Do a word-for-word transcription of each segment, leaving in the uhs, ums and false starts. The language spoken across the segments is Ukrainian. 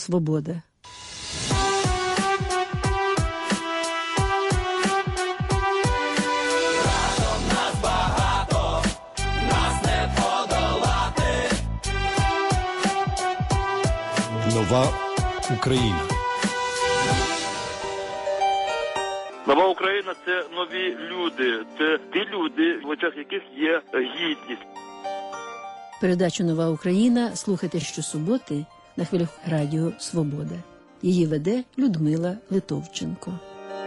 «Свобода». Нова Україна. Нова Україна – це нові люди, це ті люди, в очах яких є гідність. Передачу «Нова Україна» слухайте щосуботи на хвилях радіо «Свобода». Її веде Людмила Литовченко.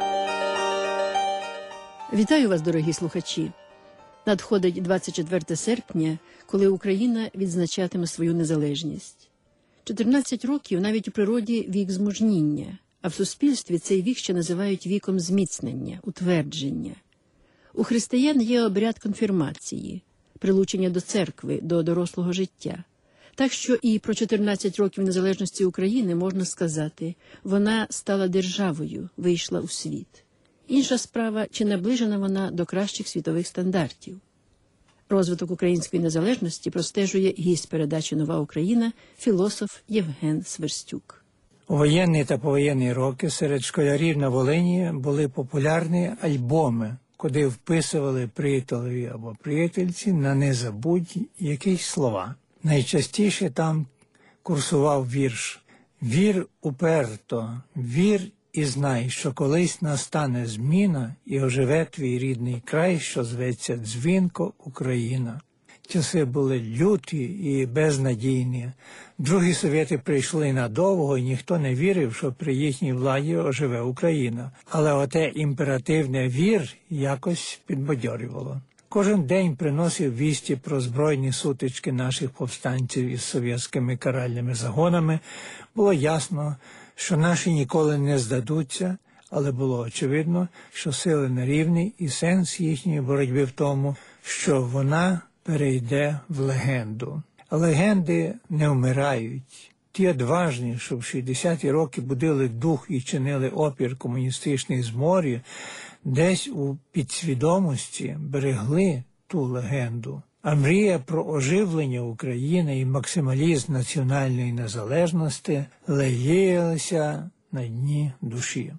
Вітаю вас, дорогі слухачі! Надходить двадцять четверте серпня, коли Україна відзначатиме свою незалежність. чотирнадцять років навіть у природі вік змужніння, а в суспільстві цей вік ще називають віком зміцнення, утвердження. У християн є обряд конфірмації, прилучення до церкви, до дорослого життя. Так що і про чотирнадцять років незалежності України можна сказати, вона стала державою, вийшла у світ. Інша справа, чи наближена вона до кращих світових стандартів. Розвиток української незалежності простежує гість передачі «Нова Україна» філософ Євген Сверстюк. У воєнні та повоєнні роки серед школярів на Волині були популярні альбоми, куди вписували приятелеві або приятельці на незабудь якісь слова. Найчастіше там курсував вірш «Вір уперто, вір і знай, що колись настане зміна і оживе твій рідний край, що зветься дзвінко Україна». Часи були люті і безнадійні. Другі совєти прийшли надовго, і ніхто не вірив, що при їхній владі оживе Україна. Але оте імперативне «вір» якось підбадьорювало. Кожен день приносив вісті про збройні сутички наших повстанців із совєтськими каральними загонами. Було ясно, що наші ніколи не здадуться, але було очевидно, що сили нерівні і сенс їхньої боротьби в тому, що вона перейде в легенду. Легенди не вмирають. Ті одважні, що в шістдесяті роки будили дух і чинили опір комуністичній зморі, десь у підсвідомості берегли ту легенду. А мрія про оживлення України і максималізм національної незалежності леліялася на дні душі.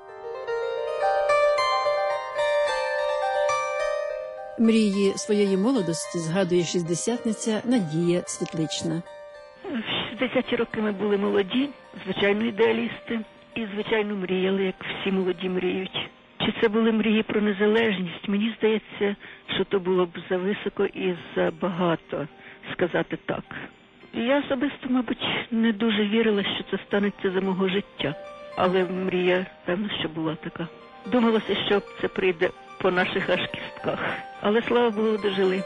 Мрії своєї молодості згадує шістдесятниця Надія Світлична. В шістдесяті роки ми були молоді, звичайно ідеалісти, і звичайно мріяли, як всі молоді мріють. Чи це були мрії про незалежність? Мені здається, що то було б зависоко і забагато сказати так. Я особисто, мабуть, не дуже вірила, що це станеться за мого життя. Але мрія, певно, що була така. Думалося, що це прийде по наших аж кістках. Але, слава Богу, дожили.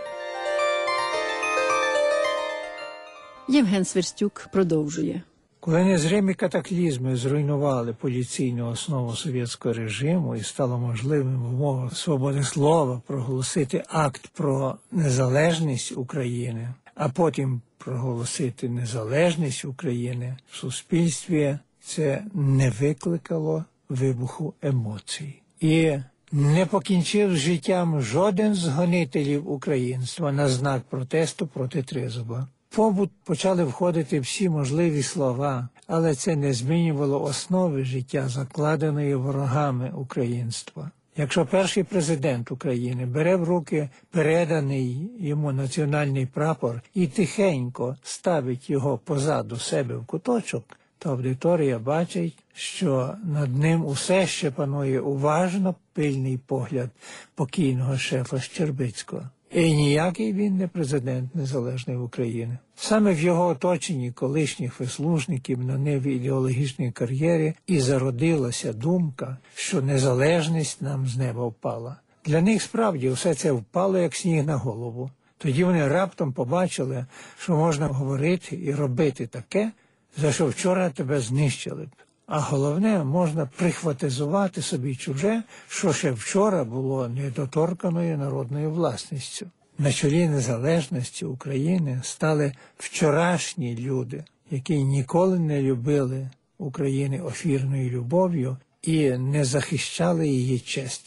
Євген Сверстюк продовжує. Коли незримі катаклізми зруйнували поліційну основу совєтського режиму і стало можливим в умовах свободи слова проголосити акт про незалежність України, а потім проголосити незалежність України в суспільстві, це не викликало вибуху емоцій. І не покінчив з життям жоден з гонителів українства на знак протесту проти Тризуба. В побут почали входити всі можливі слова, але це не змінювало основи життя, закладеної ворогами українства. Якщо перший президент України бере в руки переданий йому національний прапор і тихенько ставить його позаду себе в куточок, то аудиторія бачить, що над ним усе ще панує уважно пильний погляд покійного шефа Щербицького. І ніякий він не президент незалежної України. Саме в його оточенні колишніх вислужників на ниві ідеологічної кар'єри і зародилася думка, що незалежність нам з неба впала. Для них справді все це впало як сніг на голову. Тоді вони раптом побачили, що можна говорити і робити таке, за що вчора тебе знищили б. А головне, можна прихватизувати собі чуже, що ще вчора було недоторканою народною власністю. На чолі незалежності України стали вчорашні люди, які ніколи не любили України офірною любов'ю і не захищали її честі.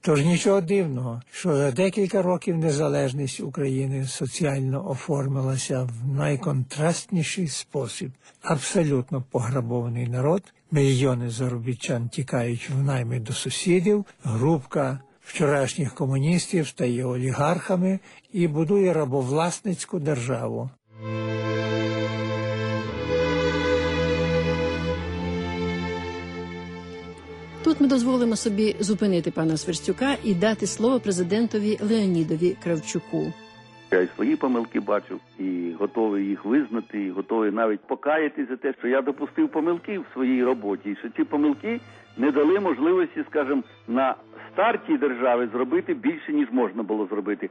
Тож нічого дивного, що за декілька років незалежність України соціально оформилася в найконтрастніший спосіб. Абсолютно пограбований народ, мільйони заробітчан тікають в найми до сусідів, групка вчорашніх комуністів стає олігархами і будує рабовласницьку державу. Тут ми дозволимо собі зупинити пана Сверстюка і дати слово президентові Леонідові Кравчуку. Я і свої помилки бачив, і готовий їх визнати, і готовий навіть покаятись за те, що я допустив помилки в своїй роботі, і що ці помилки не дали можливості, скажімо, на старті держави зробити більше, ніж можна було зробити.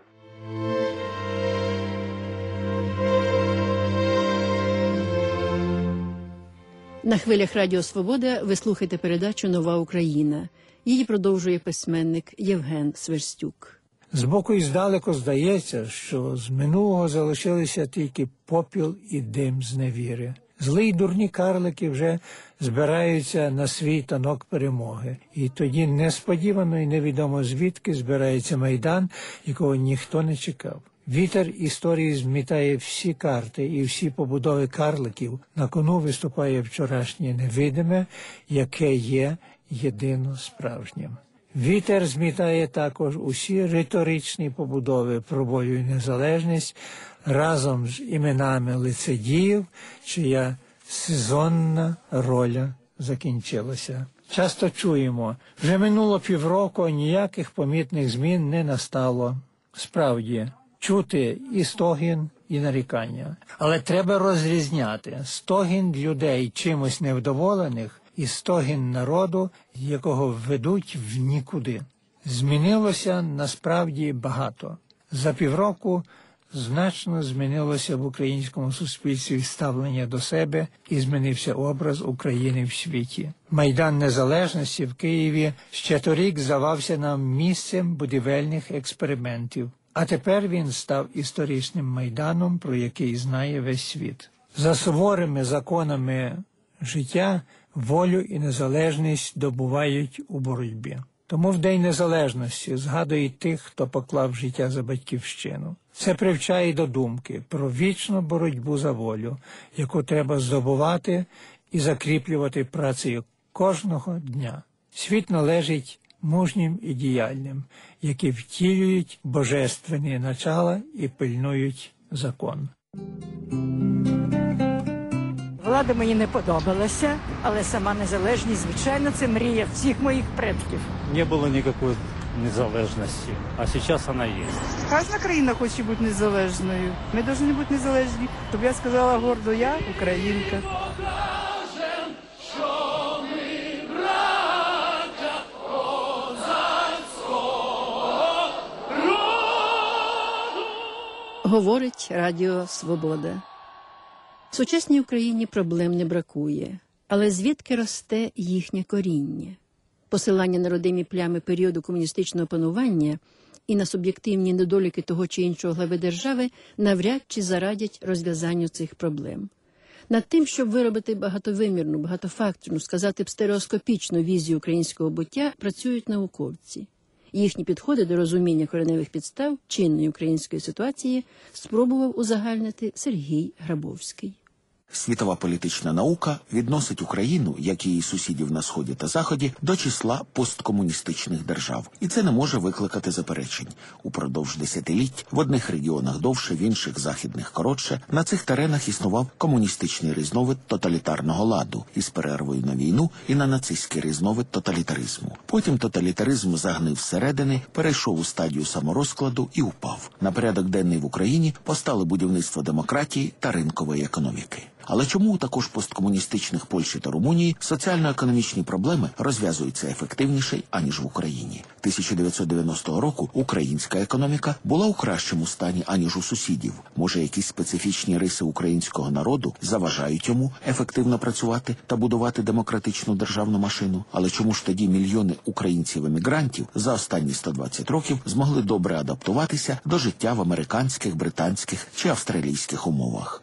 На хвилях Радіо Свобода ви слухаєте передачу «Нова Україна». Її продовжує письменник Євген Сверстюк. Збоку і здалеку здається, що з минулого залишилися тільки попіл і дим з невіри. Злі й дурні карлики вже збираються на свій танок перемоги. І тоді несподівано і невідомо звідки збирається Майдан, якого ніхто не чекав. Вітер історії змітає всі карти і всі побудови карликів. На кону виступає вчорашнє невидиме, яке є єдино справжнім. Вітер змітає також усі риторичні побудови про волю і незалежність разом з іменами лицедіїв, чия сезонна роля закінчилася. Часто чуємо, вже минуло півроку, ніяких помітних змін не настало. Справді, чути і стогін, і нарікання. Але треба розрізняти стогін людей чимось невдоволених і стогін народу, якого ведуть в нікуди. Змінилося насправді багато. За півроку значно змінилося в українському суспільстві ставлення до себе і змінився образ України в світі. Майдан Незалежності в Києві ще торік здавався нам місцем будівельних експериментів. А тепер він став історичним майданом, про який знає весь світ. За суворими законами життя волю і незалежність добувають у боротьбі. Тому в День Незалежності згадують тих, хто поклав життя за батьківщину. Це привчає до думки про вічну боротьбу за волю, яку треба здобувати і закріплювати працею кожного дня. Світ належить мужнім і діяльним, які втілюють божественні начала і пильнують закон. Влада мені не подобалася, але сама незалежність, звичайно, це мрія всіх моїх предків. Не було ніякої незалежності, а зараз вона є. Кожна країна хоче бути незалежною. Ми повинні бути незалежні. Щоб я сказала гордо, я українка. Говорить Радіо Свобода. В сучасній Україні проблем не бракує, але звідки росте їхнє коріння? Посилання на родимі плями періоду комуністичного панування і на суб'єктивні недоліки того чи іншого глави держави навряд чи зарадять розв'язанню цих проблем. Над тим, щоб виробити багатовимірну, багатофакторну, сказати б стереоскопічну візію українського буття, працюють науковці. Їхні підходи до розуміння кореневих підстав чинної української ситуації спробував узагальнити Сергій Грабовський. Світова політична наука відносить Україну, як і її сусідів на Сході та Заході, до числа посткомуністичних держав. І це не може викликати заперечень. Упродовж десятиліть в одних регіонах довше, в інших західних коротше, на цих теренах існував комуністичний різновид тоталітарного ладу із перервою на війну і на нацистський різновид тоталітаризму. Потім тоталітаризм загнив зсередини, перейшов у стадію саморозкладу і упав. На порядок денний в Україні постали будівництво демократії та ринкової економіки. Але чому також посткомуністичних Польщі та Румунії соціально-економічні проблеми розв'язуються ефективніше, аніж в Україні? тисяча дев'ятсот дев'яностого року українська економіка була у кращому стані, аніж у сусідів. Може, якісь специфічні риси українського народу заважають йому ефективно працювати та будувати демократичну державну машину? Але чому ж тоді мільйони українців-емігрантів за останні сто двадцять років змогли добре адаптуватися до життя в американських, британських чи австралійських умовах?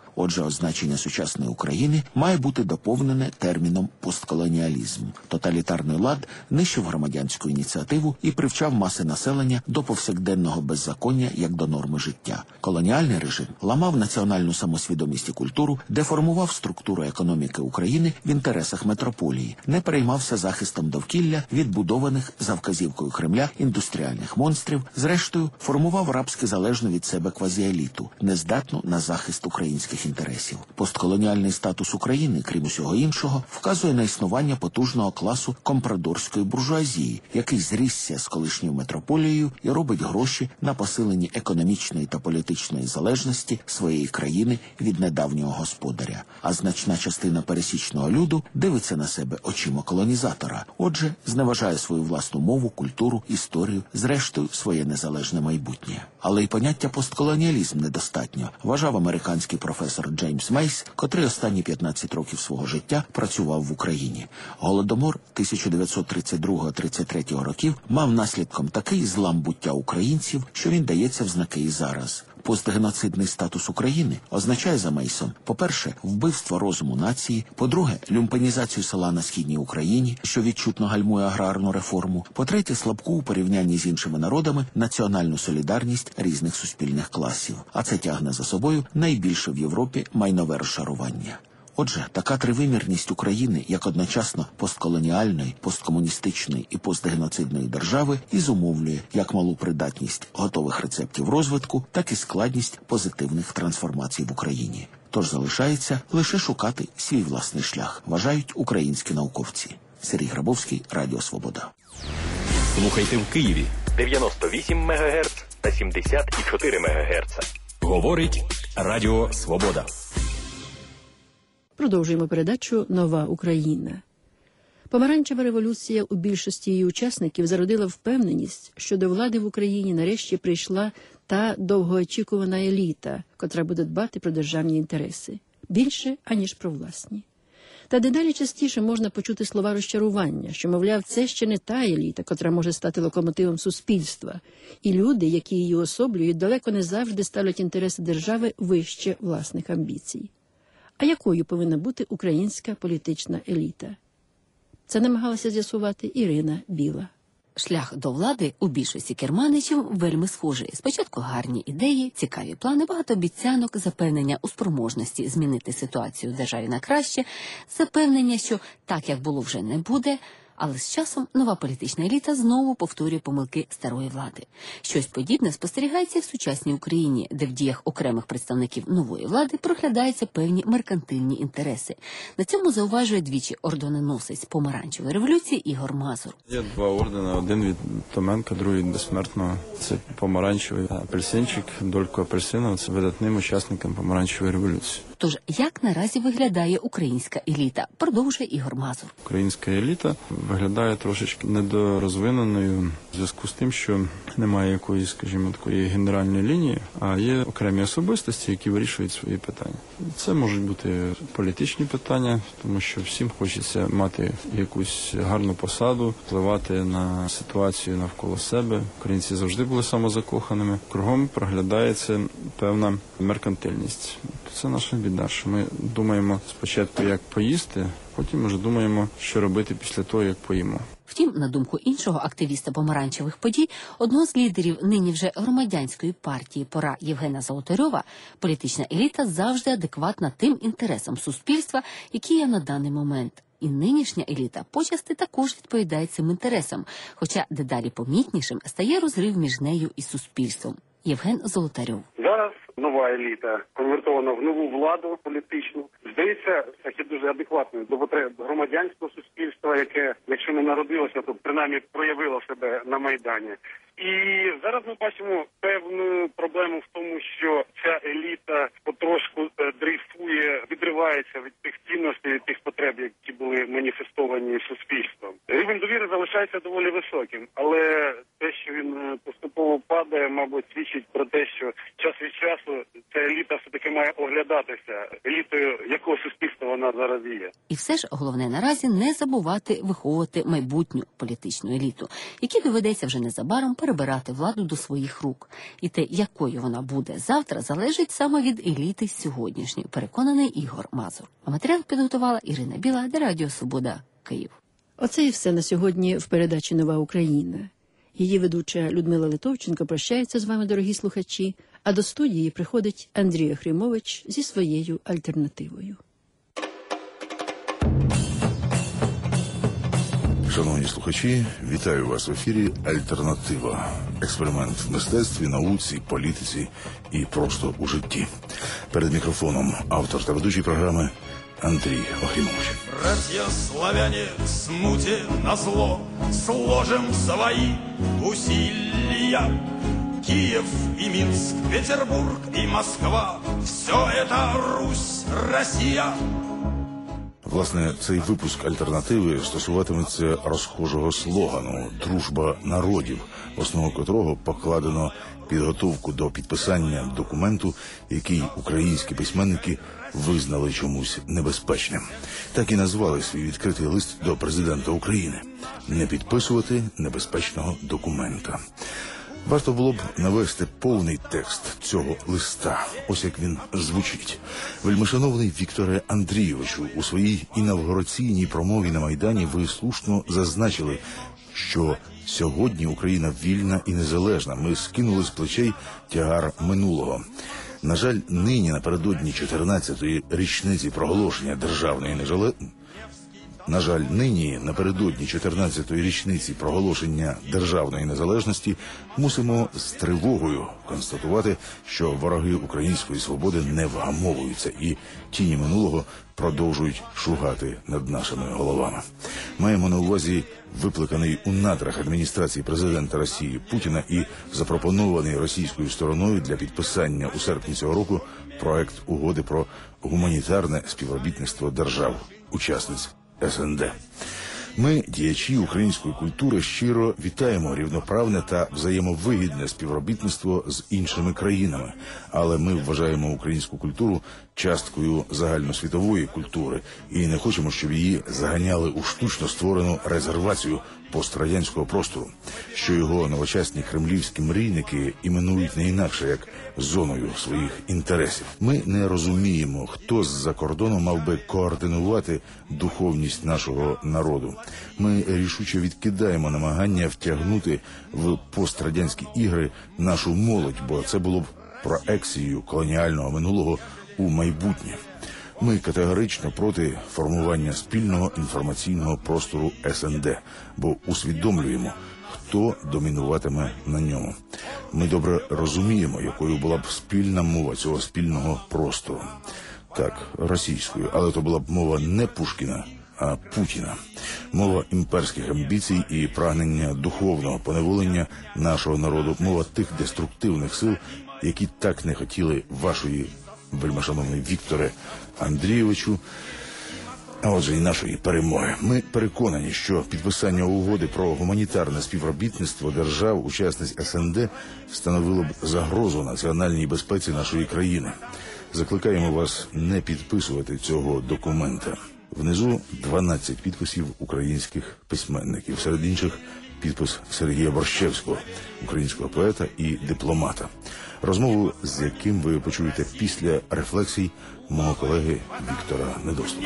Отже, означення сучасної України має бути доповнене терміном постколоніалізм. Тоталітарний лад нищив громадянську ініціативу і привчав маси населення до повсякденного беззаконня як до норми життя. Колоніальний режим ламав національну самосвідомість і культуру, деформував структуру економіки України в інтересах метрополії, не переймався захистом довкілля від будованих за вказівкою Кремля індустріальних монстрів, зрештою формував рабськи залежну від себе квазіеліту, нездатну на захист українських інтересів. Постколоніальний статус України, крім усього іншого, вказує на існування потужного класу компрадорської буржуазії, який зрісся з колишньою метрополією і робить гроші на посиленні економічної та політичної залежності своєї країни від недавнього господаря. А значна частина пересічного люду дивиться на себе очима колонізатора, отже, зневажає свою власну мову, культуру, історію, зрештою, своє незалежне майбутнє. Але й поняття постколоніалізм недостатньо, вважав американський професор Джеймс Мейс, котрий останні п'ятнадцять років свого життя працював в Україні. Голодомор тисяча дев'ятсот тридцять другого тридцять третього років мав наслідком такий злам буття українців, що він дається в знаки і зараз. Постгеноцидний статус України означає за Мейсом, по-перше, вбивство розуму нації, по-друге, люмпенізацію села на Східній Україні, що відчутно гальмує аграрну реформу, по-третє, слабку у порівнянні з іншими народами національну солідарність різних суспільних класів. А це тягне за собою найбільше в Європі майнове розшарування. Отже, така тривимірність України, як одночасно постколоніальної, посткомуністичної і постгеноцидної держави, і зумовлює як малу придатність готових рецептів розвитку, так і складність позитивних трансформацій в Україні. Тож залишається лише шукати свій власний шлях, вважають українські науковці. Сергій Грабовський, Радіо Свобода. Слухайте в Києві дев'яносто вісім мегагерц та сімдесят чотири мегагерца. Говорить Радіо Свобода. Продовжуємо передачу «Нова Україна». Помаранчева революція у більшості її учасників зародила впевненість, що до влади в Україні нарешті прийшла та довгоочікувана еліта, котра буде дбати про державні інтереси. Більше, аніж про власні. Та дедалі частіше можна почути слова розчарування, що, мовляв, це ще не та еліта, котра може стати локомотивом суспільства. І люди, які її особлюють, далеко не завжди ставлять інтереси держави вище власних амбіцій. А якою повинна бути українська політична еліта? Це намагалася з'ясувати Ірина Біла. Шлях до влади у більшості керманичів вельми схожий. Спочатку гарні ідеї, цікаві плани, багато обіцянок, запевнення у спроможності змінити ситуацію в державі на краще, запевнення, що так, як було, вже не буде. Але з часом нова політична еліта знову повторює помилки старої влади. Щось подібне спостерігається в сучасній Україні, де в діях окремих представників нової влади проглядаються певні меркантильні інтереси. На цьому зауважує двічі орденоносець помаранчевої революції Ігор Мазур. Є два ордени, один від Томенка, другий від безсмертного. Це помаранчевий апельсинчик, Долько Апельсинов, це видатним учасником помаранчевої революції. Тож, як наразі виглядає українська еліта? Продовжує Ігор Мазур. Українська еліта виглядає трошечки недорозвиненою в зв'язку з тим, що немає якоїсь, скажімо, такої генеральної лінії, а є окремі особистості, які вирішують свої питання. Це можуть бути політичні питання, тому що всім хочеться мати якусь гарну посаду, впливати на ситуацію навколо себе. Українці завжди були самозакоханими. Кругом проглядається певна меркантильність. Це наша біда, що ми думаємо спочатку, як поїсти, потім вже думаємо, що робити після того, як поїмо. Втім, на думку іншого активіста помаранчевих подій, одного з лідерів нині вже громадянської партії «Пора» Євгена Золотарьова, політична еліта завжди адекватна тим інтересам суспільства, які є на даний момент. І нинішня еліта почасти також відповідає цим інтересам, хоча дедалі помітнішим стає розрив між нею і суспільством. Євген Золотарьов. Зараз нова еліта конвертована в нову владу політичну. Здається, таки дуже адекватною до потреб громадянського суспільства, яке, якщо не народилося, то принаймні проявило себе на Майдані. І зараз ми бачимо певну проблему в тому, що ця еліта потрошку дрейфує, відривається від тих цінностей, від тих потреб, які були маніфестовані суспільством. Рівень довіри залишається доволі високим, але те, що він поступово падає, мабуть, свідчить про те, що час від часу ця еліта все-таки має оглядатися. Елітою якого суспільства вона зараз є. І все ж головне наразі не забувати виховувати майбутню політичну еліту, якій доведеться вже незабаром перебирати владу до своїх рук. І те, якою вона буде завтра, залежить саме від еліти сьогоднішньої, переконаний Ігор Мазур. А матеріал підготувала Ірина Біла для Радіо Свобода, Київ. Оце і все на сьогодні в передачі «Нова Україна». Її ведуча Людмила Литовченко прощається з вами, дорогі слухачі, а до студії приходить Андрій Охрімович зі своєю альтернативою. Шановні слухачі, вітаю вас в ефірі «Альтернатива». Експеримент в мистецтві, науці, політиці і просто у житті. Перед мікрофоном автор та ведучий програми Андрій Охрімович. Братья славяне, смуте назло, сложим свои усилия. Киев и Минск, Петербург и Москва – все это Русь, Россия. Власне, цей випуск «Альтернативи» стосуватиметься розхожого слогану «Дружба народів», в основу котрого покладено підготовку до підписання документу, який українські письменники визнали чомусь небезпечним. Так і назвали свій відкритий лист до президента України – «Не підписувати небезпечного документа». Варто було б навести повний текст цього листа. Ось як він звучить. Вельмишановний Вікторе Андрійовичу, у своїй інавгураційній промові на Майдані ви слушно зазначили, що сьогодні Україна вільна і незалежна. Ми скинули з плечей тягар минулого. На жаль, нині напередодні чотирнадцятої річниці проголошення державної незалежності На жаль, нині, напередодні чотирнадцятої річниці проголошення державної незалежності, мусимо з тривогою констатувати, що вороги української свободи не вгамовуються і тіні минулого продовжують шугати над нашими головами. Маємо на увазі викликаний у надрах адміністрації президента Росії Путіна і запропонований російською стороною для підписання у серпні цього року проект угоди про гуманітарне співробітництво держав-учасниць ес ен де. Ми, діячі української культури, щиро вітаємо рівноправне та взаємовигідне співробітництво з іншими країнами, але ми вважаємо українську культуру часткою загальносвітової культури і не хочемо, щоб її заганяли у штучно створену резервацію пострадянського простору, що його новочасні кремлівські мрійники іменують не інакше, як зоною своїх інтересів. Ми не розуміємо, хто з-за кордону мав би координувати духовність нашого народу. Ми рішуче відкидаємо намагання втягнути в пострадянські ігри нашу молодь, бо це було б проекцією колоніального минулого у майбутнє. Ми категорично проти формування спільного інформаційного простору ес ен де, бо усвідомлюємо, хто домінуватиме на ньому. Ми добре розуміємо, якою була б спільна мова цього спільного простору. Так, російською, але то була б мова не Пушкіна, а Путіна. Мова імперських амбіцій і прагнення духовного поневолення нашого народу. Мова тих деструктивних сил, які так не хотіли вашої, вельмишановний Вікторе Андрійовичу, а отже і нашої перемоги. Ми переконані, що підписання угоди про гуманітарне співробітництво держав-учасниць ес ен де становило б загрозу національній безпеці нашої країни. Закликаємо вас не підписувати цього документа. Внизу дванадцять підписів українських письменників, серед інших підпис Сергія Борщевського, українського поета і дипломата. Розмову, з яким ви почуєте після рефлексій мого колеги Віктора Недоступа.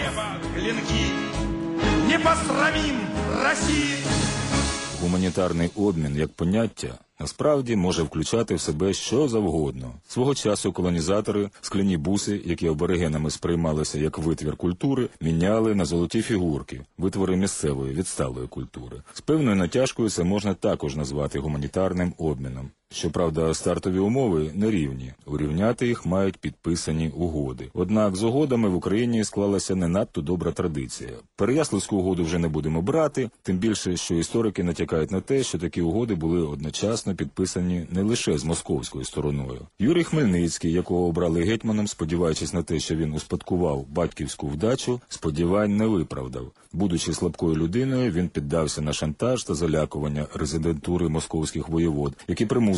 Гуманітарний обмін як поняття насправді може включати в себе що завгодно. Свого часу колонізатори скляні буси, які аборигенами сприймалися як витвір культури, міняли на золоті фігурки, витвори місцевої відсталої культури. З певною натяжкою це можна також назвати гуманітарним обміном. Щоправда, стартові умови нерівні. Урівняти їх мають підписані угоди. Однак з угодами в Україні склалася не надто добра традиція. Переяславську угоду вже не будемо брати, тим більше, що історики натякають на те, що такі угоди були одночасно підписані не лише з московською стороною. Юрій Хмельницький, якого обрали гетьманом, сподіваючись на те, що він успадкував батьківську вдачу, сподівань не виправдав. Будучи слабкою людиною, він піддався на шантаж та залякування резидентури московських воєвод, які примусили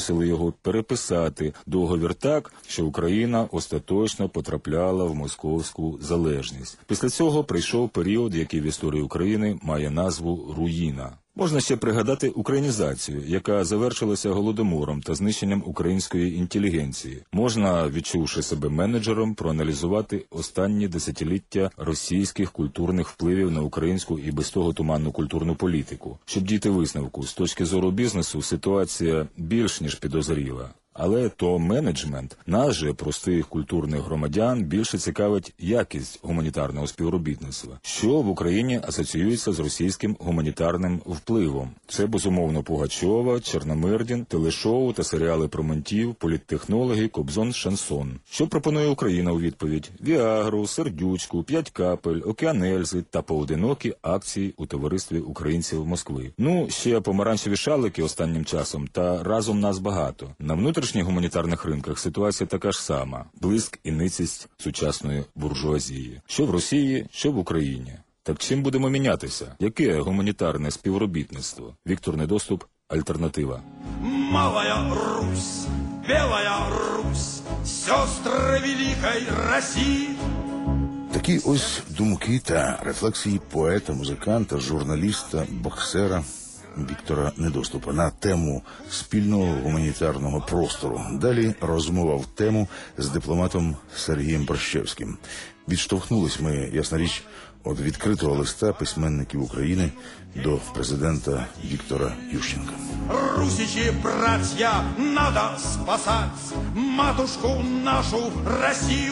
змусили його переписати договір так, що Україна остаточно потрапляла в московську залежність. Після цього прийшов період, який в історії України має назву «руїна». Можна ще пригадати українізацію, яка завершилася голодомором та знищенням української інтелігенції. Можна, відчувши себе менеджером, проаналізувати останні десятиліття російських культурних впливів на українську і без того туманну культурну політику. Щоб дійти висновку, з точки зору бізнесу ситуація більш ніж підозріла. Але то менеджмент, нас же, простих культурних громадян, більше цікавить якість гуманітарного співробітництва. Що в Україні асоціюється з російським гуманітарним впливом? Це, безумовно, Пугачова, Чорномирдін, телешоу та серіали про ментів, політтехнологи, Кобзон, Шансон. Що пропонує Україна у відповідь? Віагру, Сердючку, П'ять капель, Океан Ельзи та поодинокі акції у товаристві українців Москви. Ну, ще помаранчеві шалики останнім часом, та разом нас багато. На внутрішніх гуманітарних ринках ситуація така ж сама. Блиск і ницість сучасної буржуазії. Що в Росії, що в Україні. Так чим будемо мінятися? Яке гуманітарне співробітництво? Віктор Недоступ, Альтернатива. Малая Русь, Белая Русь, сестри Великої Росії. Такі ось думки та рефлексії поета, музиканта, журналіста, боксера Віктора Недоступа на тему спільного гуманітарного простору. Далі розмова в тему з дипломатом Сергієм Борщевським. Відштовхнулись ми, ясна річ, від відкритого листа письменників України до президента Віктора Ющенка. Русичі, братья, надо спасать матушку нашу Росію.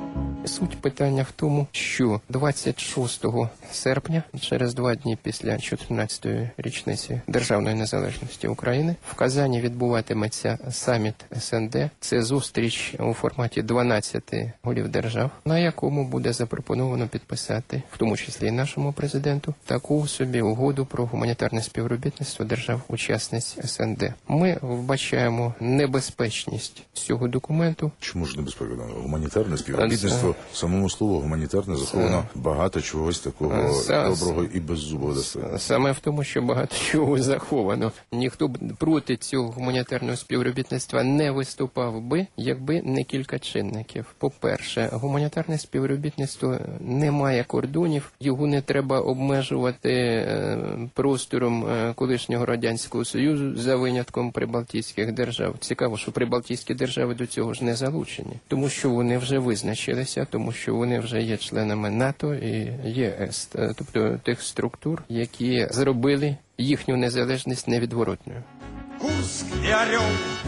Суть питання в тому, що двадцять шостого серпня, через два дні після чотирнадцятої річниці Державної незалежності України, в Казані відбуватиметься саміт ес ен де. Це зустріч у форматі дванадцяти голів держав, на якому буде запропоновано підписати, в тому числі і нашому президенту, таку собі угоду про гуманітарне співробітництво держав-учасниць ес ен де. Ми вбачаємо небезпечність цього документу. Чому ж небезпечно? Гуманітарне співробітництво, в самому слову гуманітарне заховано багато чогось такого доброго і беззубого. Саме в тому, що багато чого заховано. Ніхто б проти цього гуманітарного співробітництва не виступав би, якби не кілька чинників. По-перше, гуманітарне співробітництво не має кордонів, його не треба обмежувати простором колишнього Радянського Союзу за винятком прибалтійських держав. Цікаво, що прибалтійські держави до цього ж не залучені, тому що вони вже визначилися, тому що вони вже є членами НАТО і є ес, тобто тих структур, які зробили їхню незалежність невідворотною. Курск і Орел,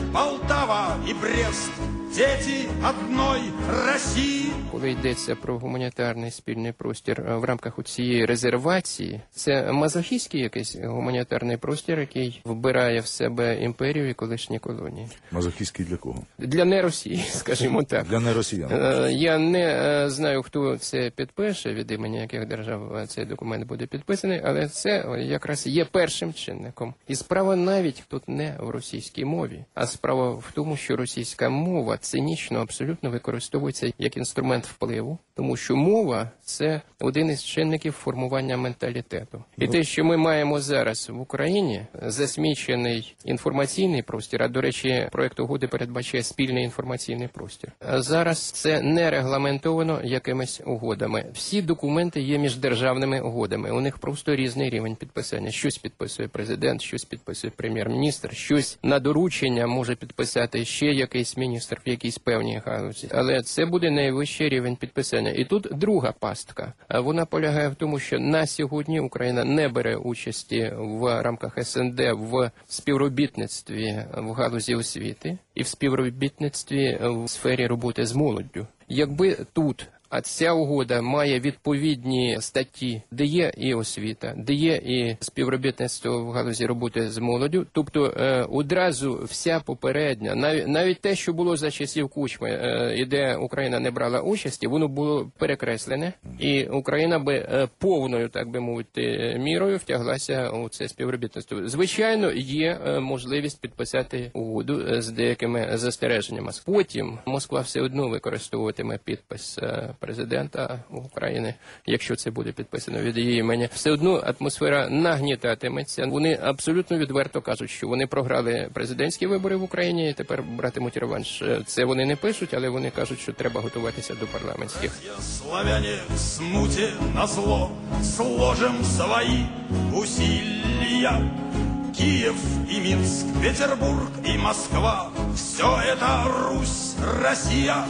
Полтава і Брест, діти одної Росії. Коли йдеться про гуманітарний спільний простір в рамках цієї резервації, це мазохістський якийсь гуманітарний простір, який вбирає в себе імперію і колишні колонії. Мазохістський для кого? Для не Росії, скажімо так. Для не росіян. Я не знаю, хто це підпише, від імені яких держав цей документ буде підписаний, але це якраз є першим чинником. І справа навіть тут не в російській мові, а справа в тому, що російська мова цинічно абсолютно використовується як інструмент впливу, тому що мова – це один із чинників формування менталітету. І те, що ми маємо зараз в Україні, засмічений інформаційний простір, а, до речі, проект угоди передбачає спільний інформаційний простір. А зараз це не регламентовано якимись угодами. Всі документи є міждержавними угодами. У них просто різний рівень підписання. Щось підписує президент, щось підписує прем'єр-міністр, щось на доручення може підписати ще якийсь міністр в якійсь певній галузі. Але це буде найвищий рівень підписання. І тут друга пастка. Вона полягає в тому, що на сьогодні Україна не бере участі в рамках ес ен де в співробітництві в галузі освіти і в співробітництві в сфері роботи з молоддю. Якби тут а ця угода має відповідні статті, де є і освіта, де є і співробітництво в галузі роботи з молоддю. Тобто е, одразу вся попередня, навіть, навіть те, що було за часів Кучми, е, і де Україна не брала участі, воно було перекреслене. І Україна би е, повною, так би мовити, мірою втяглася у це співробітництво. Звичайно, є е, можливість підписати угоду з деякими застереженнями. Потім Москва все одно використовуватиме підпис е, президента України, якщо це буде підписано від її імені, все одно атмосфера нагнітатиметься. Вони абсолютно відверто кажуть, що вони програли президентські вибори в Україні і тепер братимуть реванш. Це вони не пишуть, але вони кажуть, що треба готуватися до парламентських. Славяне в смуте назло сложим свои усилия. Киев и Минск, Петербург и Москва – все это Русь, Россия.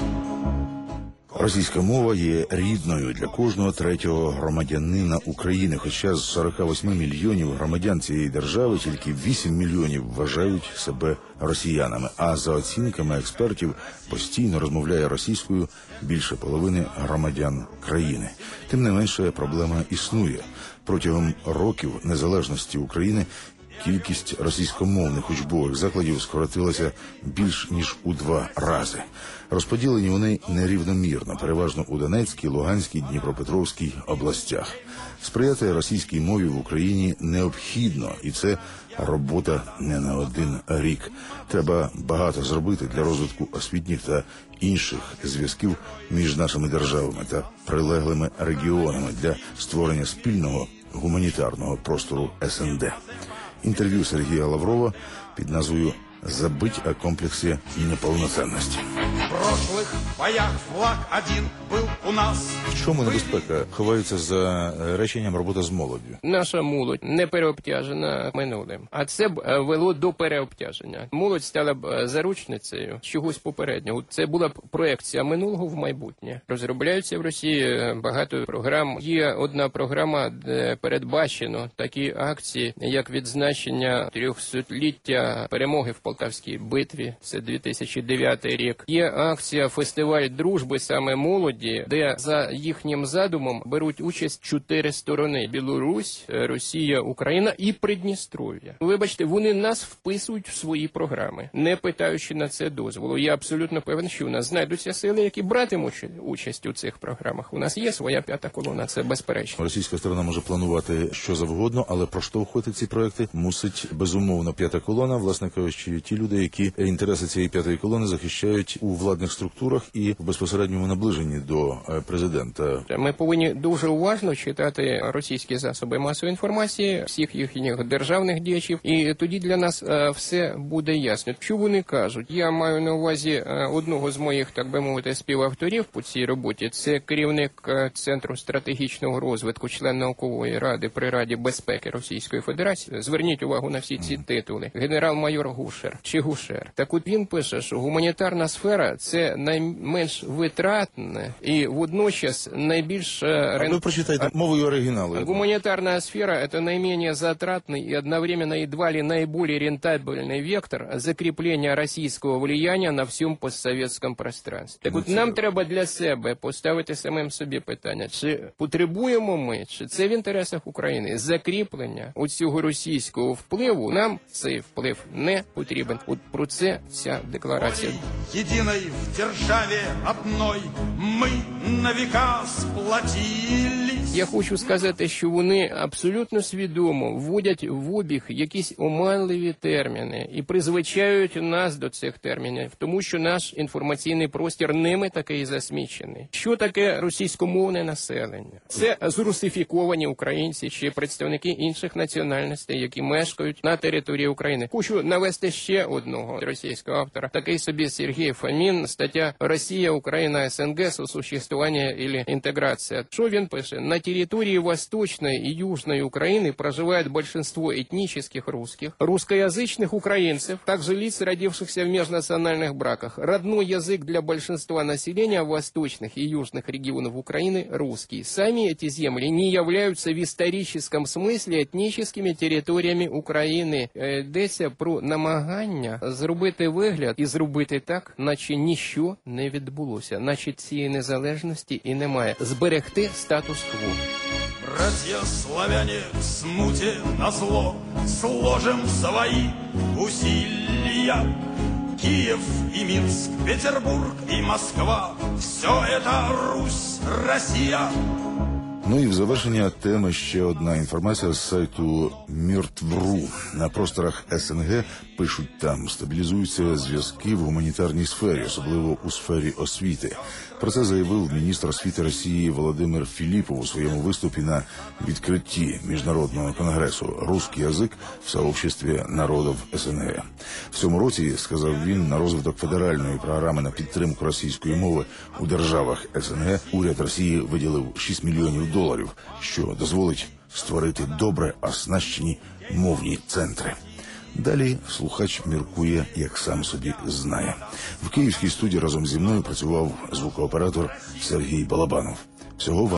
Російська мова є рідною для кожного третього громадянина України, хоча з сорок восьми мільйонів громадян цієї держави тільки вісім мільйонів вважають себе росіянами, а за оцінками експертів постійно розмовляє російською більше половини громадян країни. Тим не менше, проблема існує. Протягом років незалежності України кількість російськомовних учбових закладів скоротилася більш ніж у два рази. Розподілені вони нерівномірно, переважно у Донецькій, Луганській, Дніпропетровській областях. Сприяти російській мові в Україні необхідно, і це робота не на один рік. Треба багато зробити для розвитку освітніх та інших зв'язків між нашими державами та прилеглими регіонами для створення спільного гуманітарного простору ес ен де. Інтерв'ю Сергія Лаврова під назвою «Забыть о комплексе неполноценности». В прошлых боях флаг один был у нас. В чому небезпека ховається за реченням «робота з молоддю»? Наша молодь не переобтяжена минулим, а це б вело до переобтяження. Молодь стала б заручницею чогось попереднього. Це була б проекція минулого в майбутнє. Розробляються в Росії багато програм. Є одна програма, де передбачено такі акції, як відзначення трьохсотліття перемоги в Полтавській битві. Це дві тисячі дев'ятий рік. Є акція «Фестиваль дружби» саме молоді, де за їхнім задумом беруть участь чотири сторони: Білорусь, Росія, Україна і Придністров'я. Вибачте, вони нас вписують в свої програми, не питаючи на це дозволу. Я абсолютно певен, що у нас знайдуться сили, які братимуть участь у цих програмах. У нас є своя п'ята колона, це безперечно. Російська сторона може планувати що завгодно, але проштовхувати ці проекти мусить безумовно п'ята колона, власне кажучи, ті люди, які інтереси цієї п'ятої колони захищають у владних структурах і в безпосередньому наближенні до президента. Ми повинні дуже уважно читати російські засоби масової інформації, всіх їхніх державних діячів, і тоді для нас е, все буде ясно. Що вони кажуть? Я маю на увазі е, одного з моїх, так би мовити, співавторів по цій роботі. Це керівник е, Центру стратегічного розвитку, член наукової ради при Раді безпеки Російської Федерації. Зверніть увагу на всі ці титули. Генерал-майор Гушер чи Гушер. Так от він пише, що гуманітарна сфера – це найменш витратне і водночас найбільш... А ви прочитайте мовою оригіналу. Гуманитарная сфера – это наименее затратный и одновременно едва ли наиболее рентабельный вектор закрепления российского влияния на всьому постсовєтському пространстві. Так от нам треба для себе поставити самим собі питання, чи потребуємо ми, чи це в інтересах України, закріплення оцього російського впливу. Нам цей вплив не потрібен. От про це ця декларація. Єдиної в державі одной ми на віка сплотились. Я хочу сказати, що вони абсолютно свідомо вводять в обіг якісь оманливі терміни і призвичають нас до цих термінів, тому що наш інформаційний простір ними такий засмічений. Що таке російськомовне населення? Це зрусифіковані українці чи представники інших національностей, які мешкають на території України. Хочу навести ще одного російського автора. Такий собі Сергій Фомін, стаття «Росія, Україна, ес ен ге, сосуществування или інтеграція». Що він пише? На территории Восточной и Южной Украины проживает большинство этнических русских, русскоязычных украинцев, также лиц, родившихся в межнациональных браках. Родной язык для большинства населения восточных и южных регионов Украины – русский. Сами эти земли не являются в историческом смысле этническими территориями України. Йдеться про намагання зробити вигляд і зробити так, наче ніщо не відбулося, наче цієї незалежності і немає. Зберегти статус-кво. Братья славяне в смуте назло сложим свои усилия. Киев и Минск, Петербург и Москва — все это Русь, Россия. Ну і в завершення теми ще одна інформація з сайту Міртвру. На просторах ес ен ге пишуть там, стабілізуються зв'язки в гуманітарній сфері, особливо у сфері освіти. Про це заявив міністр освіти Росії Володимир Філіпов у своєму виступі на відкритті міжнародного конгресу «Русский язик в сообществі народів ес ен ге». В цьому році, сказав він, на розвиток федеральної програми на підтримку російської мови у державах ес ен ге уряд Росії виділив шість мільйонів доларів, що дозволить створити добре оснащені мовні центри. Далі слухач міркує, як сам собі знає. В київській студії разом зі мною працював звукооператор Сергій Балабанов. Всього вам